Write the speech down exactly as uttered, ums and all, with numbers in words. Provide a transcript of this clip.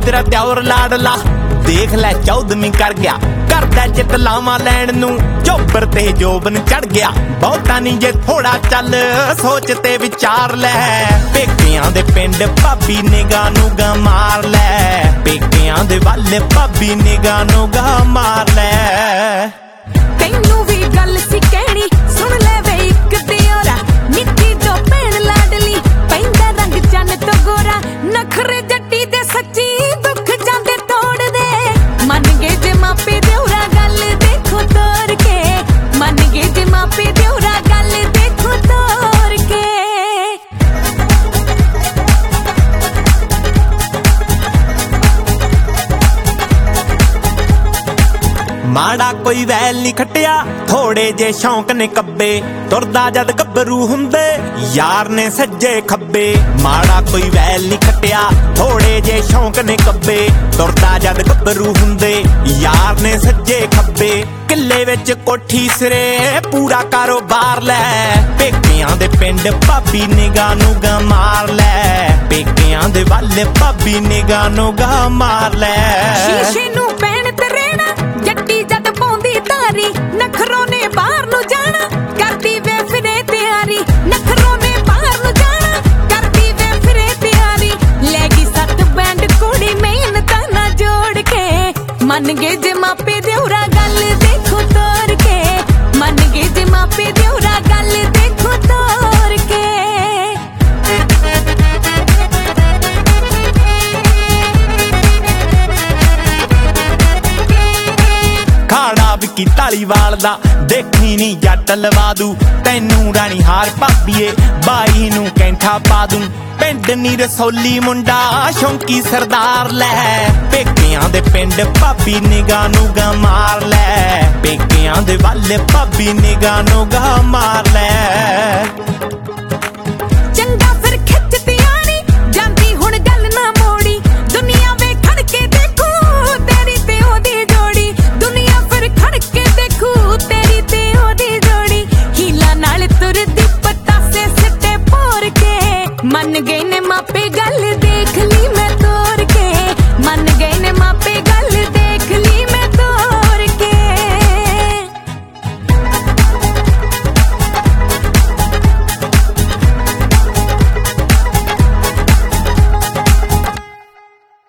तेरा त्योर लाडला देख लै चौदहवीं कर गया करदा चित लावां लैण नूं चोबर ते जोबन चढ़ गया बहुता नी जे थोड़ा चल सोच ते विचार लै पेकियां दे पिंड भाबी निगाह नूं गा मार लै पेकियां दे वल भाबी निगाह नूं गा मार लै तैनू भी गल सी कहनी सुन ले वे इक दियोरा निक्की जो भैन लाडली पैंदा रंग चन तो गोरा नखरे जट्टी दे सच्ची दुख जांदे तोड़ दे मन गए जे मापे देउरा गल देखो तोर के मन गए जे मापे देउरा गल देखो तोर के माड़ा कोई वैल नहीं खटिया थोड़े जे शौक ने कब्बे तुरदा जद गब्बरू हुंदे यार ने सज्जे खब्बे माड़ा कोई वैल नहीं खटिया थोड़े जे शौक ने कब्बे तुरदा जद गब्बरू हुंदे यार ने सज्जे खब्बे किले विच कोठी सिरे पूरा कारोबार लै पेकियां दे पिंड भाबी निगाह नूं गा मार लै पेकियां दे वल भाबी निगाह नूं गा मार लै शीशे नूं पैण ते रहना जट्टी जद पौंदी तारी नखरों ने बाहर नूं जाना करदी वे फिरे तैयारी नखरों ने बाहर नूं जाना करदी वे फिरे तैयारी लेगी सत बैंड कुड़ी मेहनतां ना जोड़ के मन गए जे मापे देउरा गल देखो तोर के मन गए जे मापे देउरा गल देखो तोर के खाड़ा विकी धालीवाल दा देखी नी जट लवा दू तैनू रानी हार भाबीए बाई नू कैंठा पा दूं पिंड नी रसोली मुंडा शौंकी सरदार लै पेकियां दे पिंड भाबी निगाह नूं गा मार लै पेकियां दे वल भाबी निगाह नूं गा मार लै